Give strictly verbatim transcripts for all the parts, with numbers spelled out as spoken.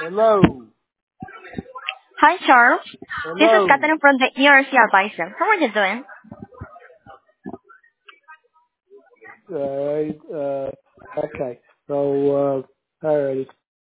Hello. Hi, Charles. This is Hello. Catherine from the E R C Advisor. How are you doing? Alright, uh, okay. So, uh, alright.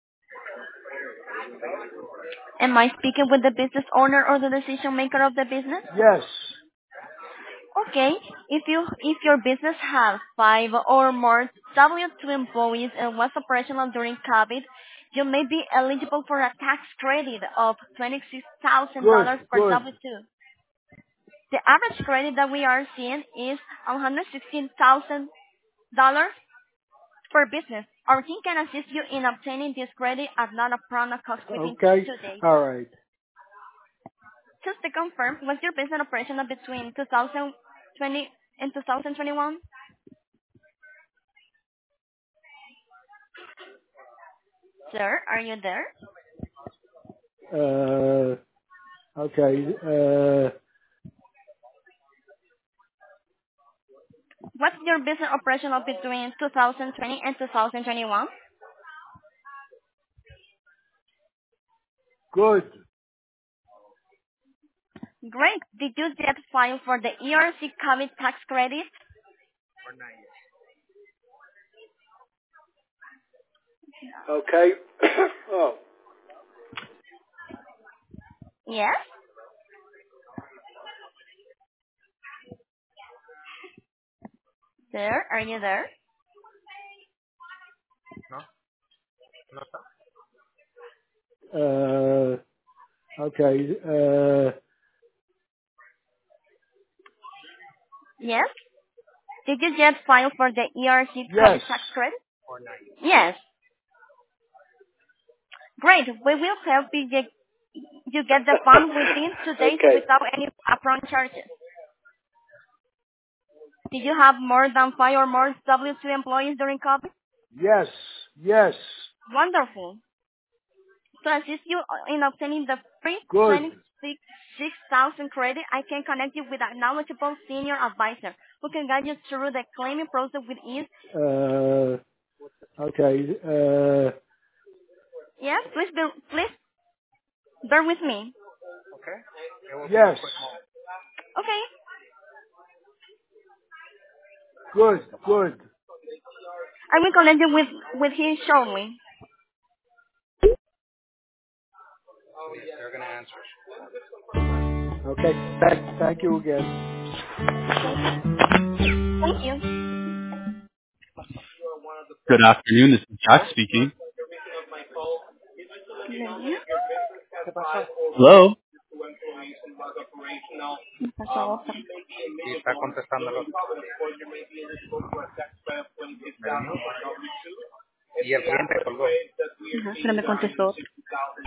Am I speaking with the business owner or the decision maker of the business? Yes. Okay. If you if your business has five or more W two employees and was operational during COVID, you may be eligible for a tax credit of twenty-six thousand Good, dollars per good. W two. The average credit that we are seeing is one hundred sixteen thousand dollars per business. Our team can assist you in obtaining this credit at not upfront cost within Okay. two days. Alright. Just to confirm, was your business operational between two thousand twenty and two thousand twenty-one? Sir, are you there? Uh, okay. Uh, Was your business operational between two thousand twenty and two thousand twenty-one? good. Great. Did you get filed for the E R C COVID tax credit? Okay. Oh. Yes. Sir, are you there? Uh, okay. Uh, Yes. Did you get filed for the E R C yes. COVID tax credit? Yes. Great. We will help you get, you get the fund within two days Okay. without any upfront charges. Did you have more than five or more W two employees during COVID? Yes. Yes. Wonderful. To assist you in obtaining the free Good. twenty-six thousand credit, I can connect you with a knowledgeable senior advisor who can guide you through the claiming process with ease. Uh, okay. Uh, Yes, please, be, please bear with me. yes. Okay. Good. Good. I will connect you with, with him shortly. Okay. Thank, thank you again. Thank you. Good afternoon. This is Jack speaking. Ujú. ¿Qué pasó? Hello. Pasó otra. Sí, está contestando el otro. ¿Me dijo? Y el cliente colgó. Ajá, pero me contestó otro.